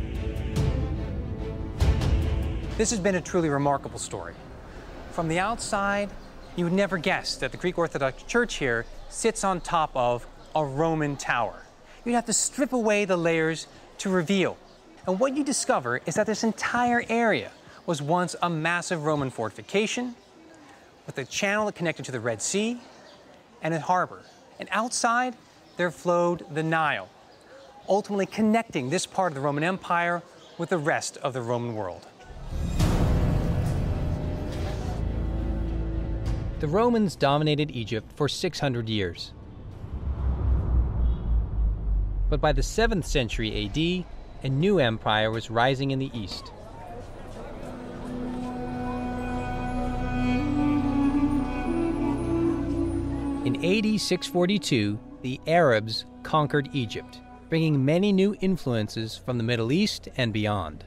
[SPEAKER 1] This has been a truly remarkable story. From the outside, you would never guess that the Greek Orthodox Church here sits on top of a Roman tower. You'd have to strip away the layers to reveal. And what you discover is that this entire area was once a massive Roman fortification with a channel that connected to the Red Sea and a harbor. And outside, there flowed the Nile, ultimately connecting this part of the Roman Empire with the rest of the Roman world. The Romans dominated Egypt for six hundred years. But by the seventh century A D, a new empire was rising in the east. In A D six forty-two, the Arabs conquered Egypt, bringing many new influences from the Middle East and beyond.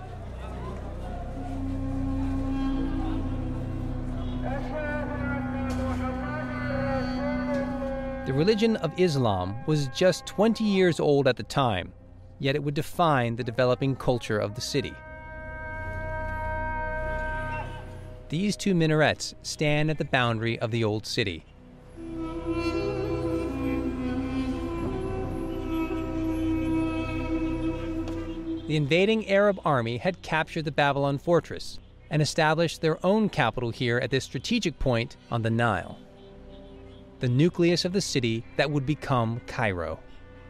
[SPEAKER 1] The religion of Islam was just twenty years old at the time, yet it would define the developing culture of the city. These two minarets stand at the boundary of the old city. The invading Arab army had captured the Babylon fortress and established their own capital here at this strategic point on the Nile, the nucleus of the city that would become Cairo.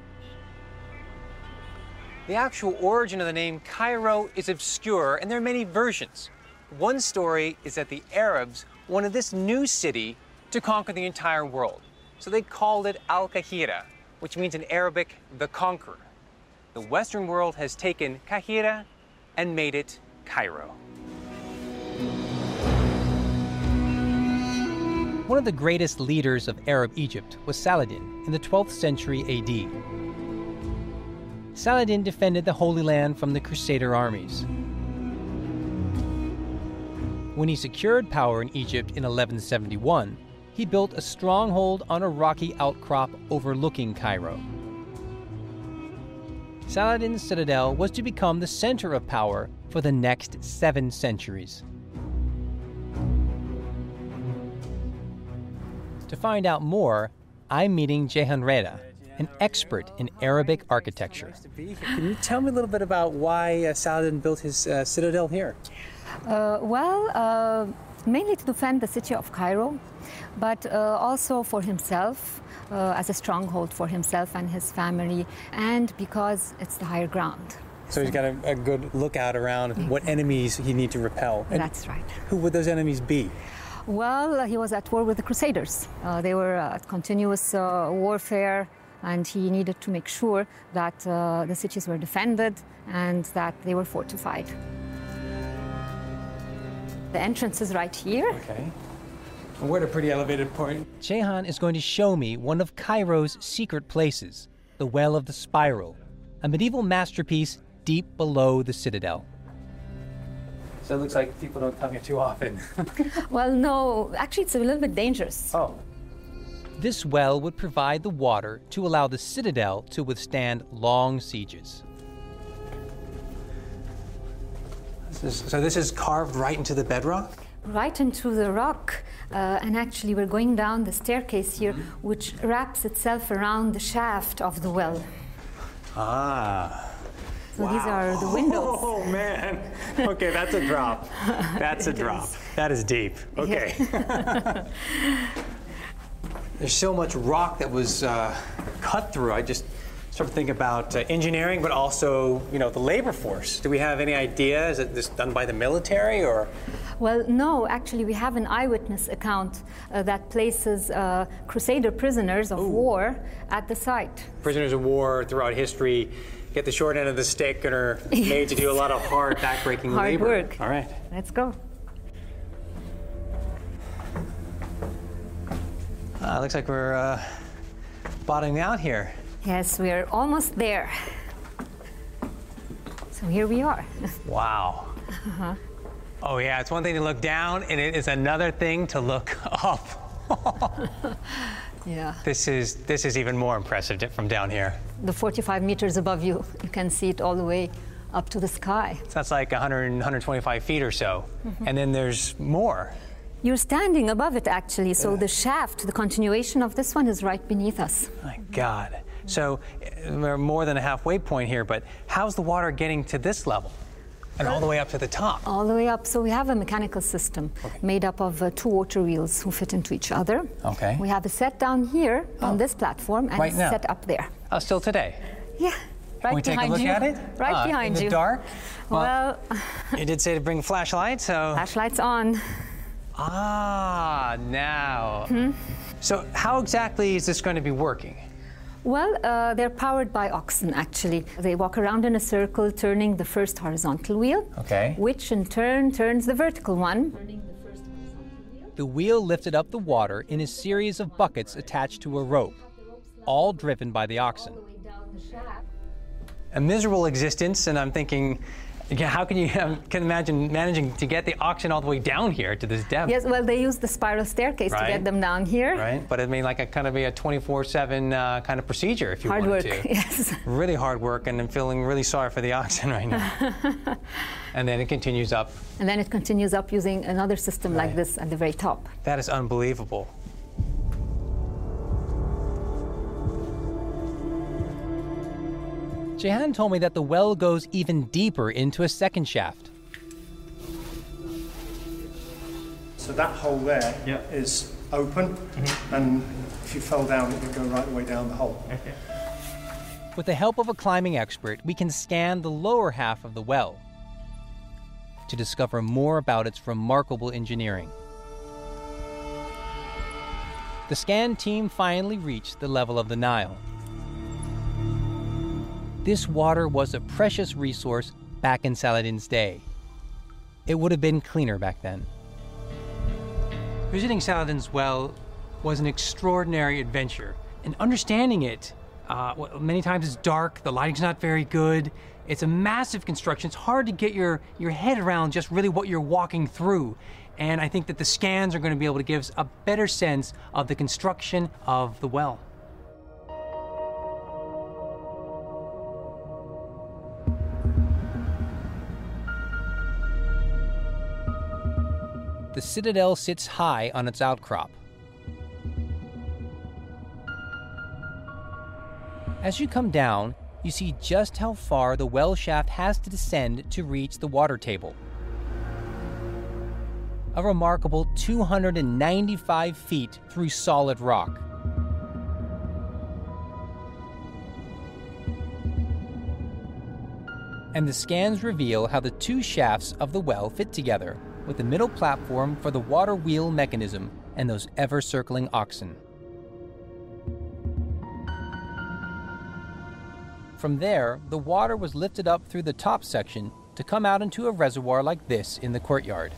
[SPEAKER 1] The actual origin of the name Cairo is obscure, and there are many versions. One story is that the Arabs wanted this new city to conquer the entire world, so they called it Al-Qahira, which means in Arabic, the conqueror. The Western world has taken Qahira and made it Cairo. One of the greatest leaders of Arab Egypt was Saladin in the twelfth century A D. Saladin defended the Holy Land from the Crusader armies. When he secured power in Egypt in eleven seventy-one, he built a stronghold on a rocky outcrop overlooking Cairo. Saladin's citadel was to become the center of power for the next seven centuries. To find out more, I'm meeting Ceyhan Reda, an expert in Arabic architecture. Can you tell me a little bit about why uh, Saladin built his uh, citadel here?
[SPEAKER 8] Uh, well, uh, mainly to defend the city of Cairo, but uh, also for himself, uh, as a stronghold for himself and his family, and because it's the higher ground.
[SPEAKER 1] So he's got a, a good lookout around mm-hmm. what enemies he needs to repel. And
[SPEAKER 8] that's right.
[SPEAKER 1] Who would those enemies be?
[SPEAKER 8] Well, uh, he was at war with the Crusaders. Uh, they were at continuous uh, warfare, and he needed to make sure that uh, the cities were defended and that they were fortified. The entrance is right here.
[SPEAKER 1] Okay. And we're at a pretty elevated point. Ceyhan is going to show me one of Cairo's secret places, the Well of the Spiral, a medieval masterpiece deep below the citadel. So it looks like people don't come here too often.
[SPEAKER 8] Well, no, actually it's a little bit dangerous.
[SPEAKER 1] Oh. This well would provide the water to allow the citadel to withstand long sieges.
[SPEAKER 5] This is, so this is carved right into the bedrock?
[SPEAKER 8] Right into the rock, uh, and actually we're going down the staircase here, which wraps itself around the shaft of the well.
[SPEAKER 5] Ah.
[SPEAKER 8] So
[SPEAKER 5] wow.
[SPEAKER 8] these are the windows.
[SPEAKER 5] Oh, man. Okay, that's a drop. That's a drop.
[SPEAKER 8] is.
[SPEAKER 5] That is deep. Okay.
[SPEAKER 8] Yeah.
[SPEAKER 5] There's so much rock that was uh, cut through. I just sort of think about uh, engineering, but also, you know, the labor force. Do we have any idea? Is it this done by the military or?
[SPEAKER 8] Well, no, actually we have an eyewitness account uh, that places uh, Crusader prisoners of Ooh. war at the site.
[SPEAKER 5] Prisoners of war throughout history get the short end of the stick and are made to do a lot of hard, backbreaking
[SPEAKER 8] hard
[SPEAKER 5] labor.
[SPEAKER 8] work.
[SPEAKER 5] All right.
[SPEAKER 8] Let's go.
[SPEAKER 5] Uh, looks like we're uh, bottoming out here.
[SPEAKER 8] Yes, we're almost there. So here we are.
[SPEAKER 5] Wow. Uh-huh. Oh yeah, it's one thing to look down, and it is another thing to look up.
[SPEAKER 8] Yeah.
[SPEAKER 5] This is this is even more impressive from down here.
[SPEAKER 8] The forty-five meters above you, you can see it all the way up to the sky.
[SPEAKER 5] So that's like one hundred, one hundred twenty-five feet or so. Mm-hmm. And then there's more.
[SPEAKER 8] You're standing above it, actually. So the shaft, the continuation of this one is right beneath us.
[SPEAKER 5] My God. So we're more than a halfway point here, but how's the water getting to this level? And all the way up to the top?
[SPEAKER 8] All the way up. So we have a mechanical system okay. made up of uh, two water wheels who fit into each other.
[SPEAKER 5] Okay.
[SPEAKER 8] We have a set down here oh. on this platform and
[SPEAKER 5] right
[SPEAKER 8] a
[SPEAKER 5] now.
[SPEAKER 8] set up there.
[SPEAKER 5] Oh, still today?
[SPEAKER 8] Yeah. Right
[SPEAKER 5] Can we
[SPEAKER 8] behind
[SPEAKER 5] take a look
[SPEAKER 8] you.
[SPEAKER 5] at it?
[SPEAKER 8] Right
[SPEAKER 5] uh,
[SPEAKER 8] behind
[SPEAKER 5] in
[SPEAKER 8] you.
[SPEAKER 5] the dark?
[SPEAKER 8] Well,
[SPEAKER 5] well you did say to bring flashlights, so...
[SPEAKER 8] Flashlights on.
[SPEAKER 5] Ah, now. Hmm? So how exactly is this going to be working?
[SPEAKER 8] Well, uh, they're powered by oxen, actually. They walk around in a circle, turning the first horizontal wheel,
[SPEAKER 5] okay.
[SPEAKER 8] which in turn turns the vertical one.
[SPEAKER 1] The wheel lifted up the water in a series of buckets attached to a rope, all driven by the oxen.
[SPEAKER 5] A miserable existence, and I'm thinking, how can you um, can imagine managing to get the oxen all the way down here to this depth?
[SPEAKER 8] Yes, well, they use the spiral staircase
[SPEAKER 5] right.
[SPEAKER 8] to get them down here.
[SPEAKER 5] Right, but I mean, like a kind of be a twenty-four seven uh, kind of procedure if you
[SPEAKER 8] hard
[SPEAKER 5] wanted
[SPEAKER 8] work,
[SPEAKER 5] to.
[SPEAKER 8] Yes.
[SPEAKER 5] Really hard work, and I'm feeling really sorry for the oxen right now. And then it continues up.
[SPEAKER 8] And then it continues up using another system right. like this at the very top.
[SPEAKER 5] That is unbelievable.
[SPEAKER 1] Jehan told me that the well goes even deeper into a second shaft.
[SPEAKER 9] So that hole there yeah. is open, mm-hmm. and if you fell down, it would go right the way down the hole.
[SPEAKER 1] Okay. With the help of a climbing expert, we can scan the lower half of the well to discover more about its remarkable engineering. The scan team finally reached the level of the Nile. This water was a precious resource back in Saladin's day. It would have been cleaner back then. Visiting Saladin's well was an extraordinary adventure, and understanding it, uh, well, many times it's dark, the lighting's not very good, it's a massive construction, it's hard to get your, your head around just really what you're walking through. And I think that the scans are going to be able to give us a better sense of the construction of the well. The citadel sits high on its outcrop. As you come down, you see just how far the well shaft has to descend to reach the water table. A remarkable two hundred ninety-five feet through solid rock. And the scans reveal how the two shafts of the well fit together, with the middle platform for the water wheel mechanism and those ever-circling oxen. From there, the water was lifted up through the top section to come out into a reservoir like this in the courtyard.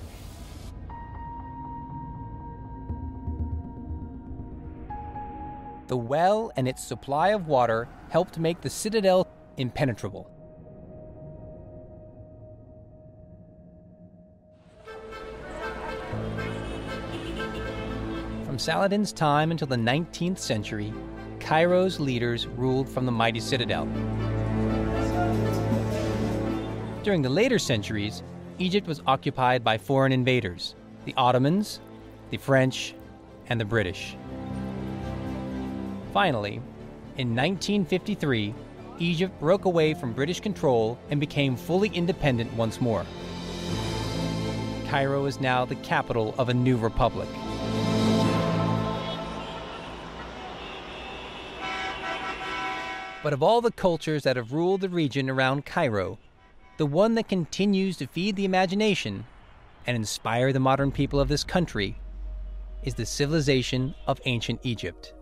[SPEAKER 1] The well and its supply of water helped make the citadel impenetrable. From Saladin's time until the nineteenth century, Cairo's leaders ruled from the mighty citadel. During the later centuries, Egypt was occupied by foreign invaders, the Ottomans, the French, and the British. Finally, in nineteen fifty-three, Egypt broke away from British control and became fully independent once more. Cairo is now the capital of a new republic. But of all the cultures that have ruled the region around Cairo, the one that continues to feed the imagination and inspire the modern people of this country is the civilization of ancient Egypt.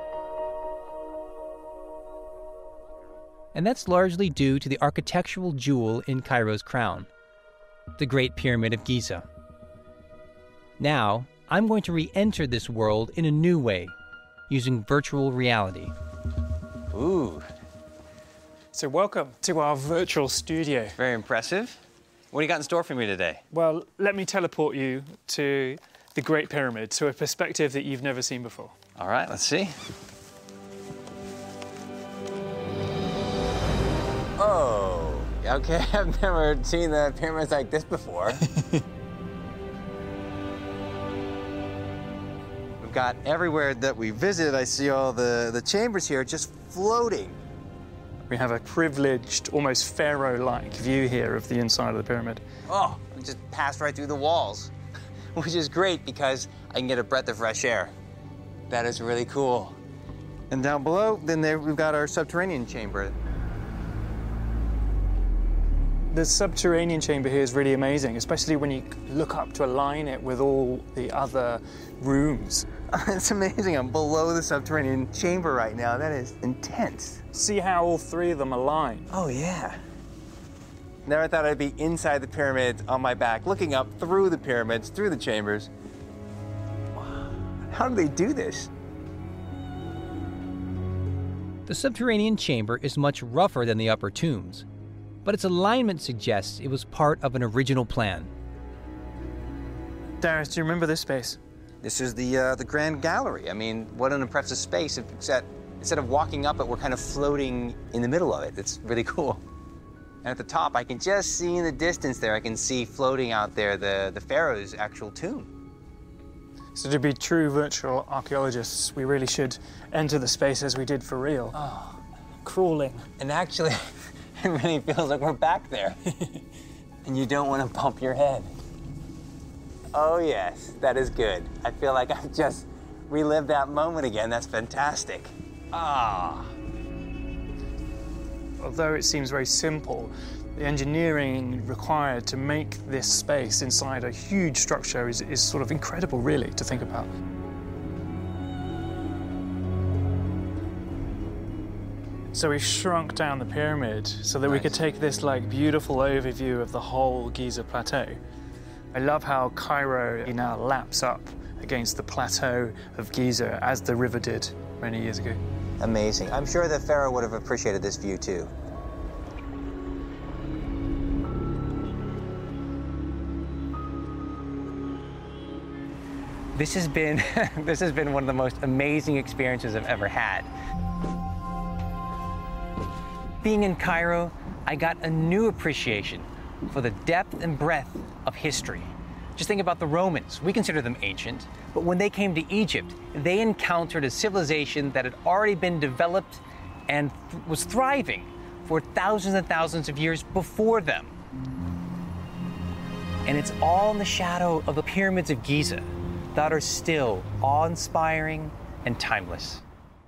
[SPEAKER 1] And that's largely due to the architectural jewel in Cairo's crown, the Great Pyramid of Giza. Now, I'm going to re-enter this world in a new way, using virtual reality.
[SPEAKER 5] Ooh.
[SPEAKER 3] So welcome to our virtual studio.
[SPEAKER 5] Very impressive. What do you got in store for me today?
[SPEAKER 3] Well, let me teleport you to the Great Pyramid, to a perspective that you've never seen before.
[SPEAKER 5] All right, let's see. Oh, okay, I've never seen the pyramids like this before. We've got everywhere that we visited, I see all the, the chambers here just floating.
[SPEAKER 3] We have a privileged, almost pharaoh-like view here of the inside of the pyramid.
[SPEAKER 5] Oh, we just passed right through the walls, which is great because I can get a breath of fresh air. That is really cool. And down below, then there we've got our subterranean chamber.
[SPEAKER 3] The subterranean chamber here is really amazing, especially when you look up to align it with all the other rooms.
[SPEAKER 5] It's amazing. I'm below the subterranean chamber right now. That is intense.
[SPEAKER 3] See how all three of them align?
[SPEAKER 5] Oh, yeah. Never thought I'd be inside the pyramid on my back, looking up through the pyramids, through the chambers. Wow. How do they do this?
[SPEAKER 1] The subterranean chamber is much rougher than the upper tombs, but its alignment suggests it was part of an original plan.
[SPEAKER 3] Darius, do you remember this space?
[SPEAKER 5] This is the uh, the Grand Gallery. I mean, what an impressive space, except instead of walking up it, we're kind of floating in the middle of it. It's really cool. And at the top, I can just see in the distance there, I can see floating out there the, the pharaoh's actual tomb.
[SPEAKER 3] So to be true virtual archaeologists, we really should enter the space as we did for real.
[SPEAKER 5] Oh.
[SPEAKER 3] Crawling.
[SPEAKER 5] And actually, it really feels like we're back there. And you don't want to bump your head. Oh yes, that is good. I feel like I've just relived that moment again. That's fantastic. Ah.
[SPEAKER 3] Although it seems very simple, the engineering required to make this space inside a huge structure is, is sort of incredible, really, to think about. So we shrunk down the pyramid so that nice. we could take this like beautiful overview of the whole Giza plateau. I love how Cairo now laps up against the plateau of Giza as the river did many years ago.
[SPEAKER 5] Amazing. I'm sure the pharaoh would have appreciated this view too. This has been this has been one of the most amazing experiences I've ever had. Being in Cairo, I got a new appreciation for the depth and breadth of history. Just think about the Romans. We consider them ancient, but when they came to Egypt, they encountered a civilization that had already been developed and th- was thriving for thousands and thousands of years before them. And it's all in the shadow of the pyramids of Giza that are still awe-inspiring and timeless.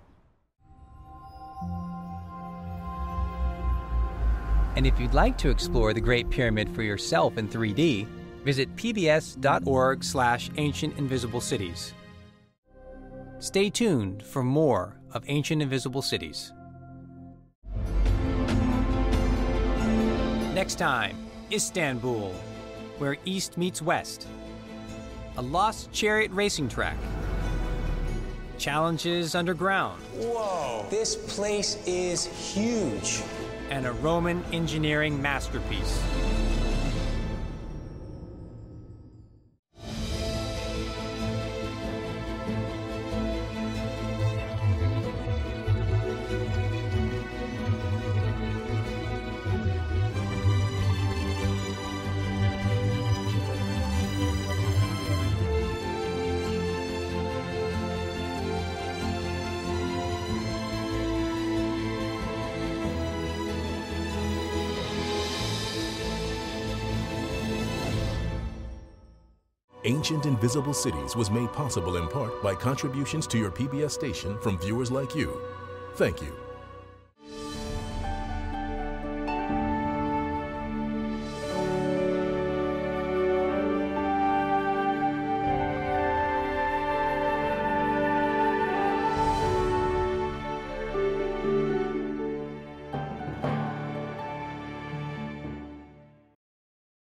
[SPEAKER 1] And if you'd like to explore the Great Pyramid for yourself in three D, visit pbs.org slash ancient invisible cities. Stay tuned for more of Ancient Invisible Cities. Next time, Istanbul, where East meets West. A lost chariot racing track. Challenges underground.
[SPEAKER 5] Whoa! This place is huge.
[SPEAKER 1] And a Roman engineering masterpiece.
[SPEAKER 2] Ancient Invisible Cities was made possible in part by contributions to your P B S station from viewers like you. Thank you.